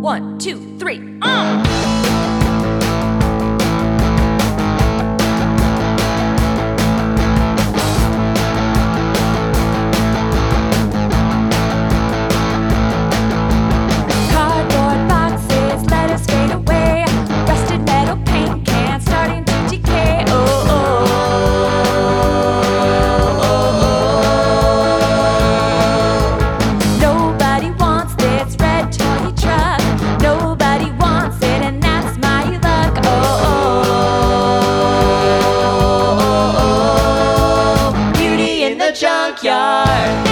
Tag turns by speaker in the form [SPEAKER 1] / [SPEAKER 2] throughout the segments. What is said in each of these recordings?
[SPEAKER 1] One, two, three, Cardboard boxes, let us fade away. Rusted metal paint cans starting to decay. Oh, oh, oh, oh. Nobody wants this red toy truck. Nobody wants it, and that's my luck. Oh, oh, oh, oh. Beauty in the junkyard.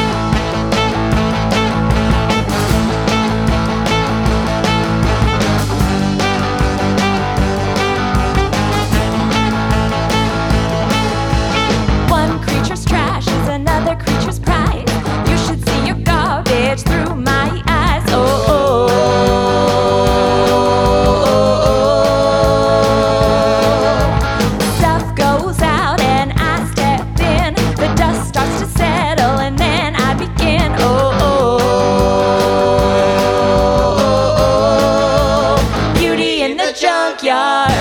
[SPEAKER 1] Another creature's pride. You should see your garbage through my eyes. Oh, oh, oh, oh. Stuff goes out and I step in. The dust starts to settle and then I begin. Oh, oh, oh, oh, oh. Beauty in the junkyard.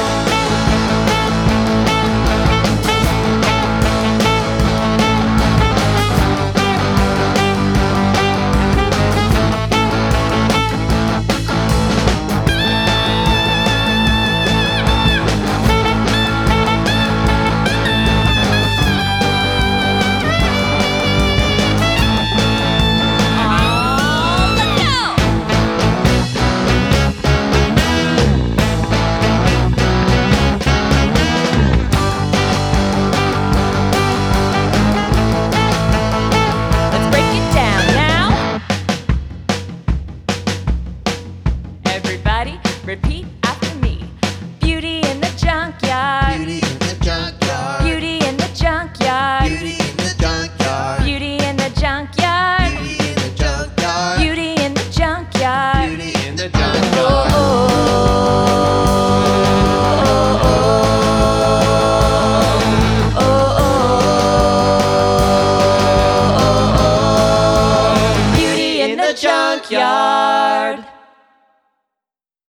[SPEAKER 1] Repeat after me. Beauty in the junkyard.
[SPEAKER 2] Beauty in the junkyard.
[SPEAKER 1] Beauty in the junkyard.
[SPEAKER 2] Beauty in the junkyard.
[SPEAKER 1] Beauty in the junkyard.
[SPEAKER 2] Beauty in the junkyard.
[SPEAKER 1] Beauty in the junkyard.
[SPEAKER 2] Beauty in the junkyard.
[SPEAKER 1] Oh, oh, oh, oh, oh, oh. Beauty in the junkyard.